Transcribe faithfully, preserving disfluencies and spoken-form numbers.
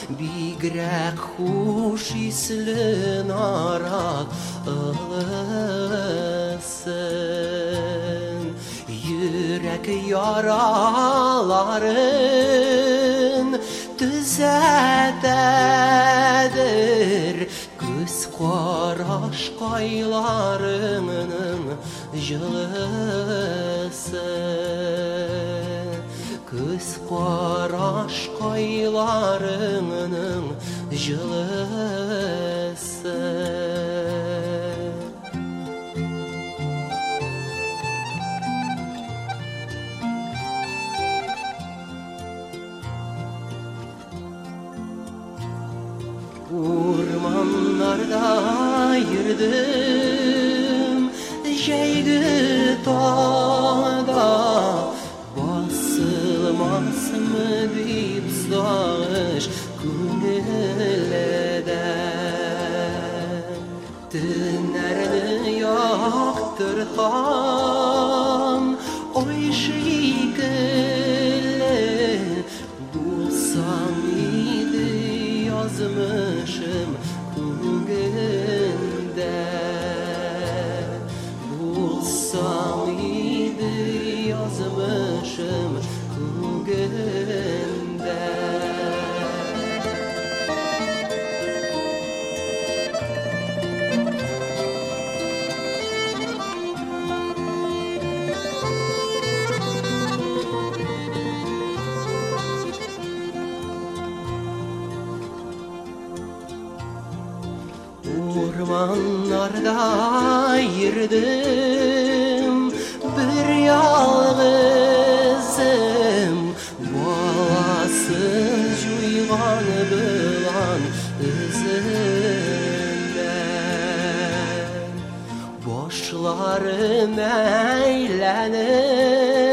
Bigrek huş islin arak ılısın. Yürek yaraların düzeltedir. Göz qaraş qaylarının jılısın. Göz qaraş qaylarının jılısın. Ormanlarda yürüdüm, şeygi dağda, basılmaz mı deyip sağış gönülden. Tünlerini yaktırtan oy şiikli, bulsam idi yazmışım kugende. Bulsam idi yazmışım kugende. Ormanlarda yürüdüm, bir yalgızım, balasın juygan bilan izimden. Boşlarım eylenip